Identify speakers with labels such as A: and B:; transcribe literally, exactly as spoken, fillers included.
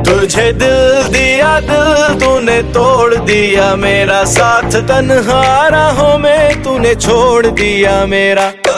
A: तुझे दिल दिया, दिल तूने तोड़ दिया मेरा, साथ तन्हा राहों में तूने छोड़ दिया मेरा।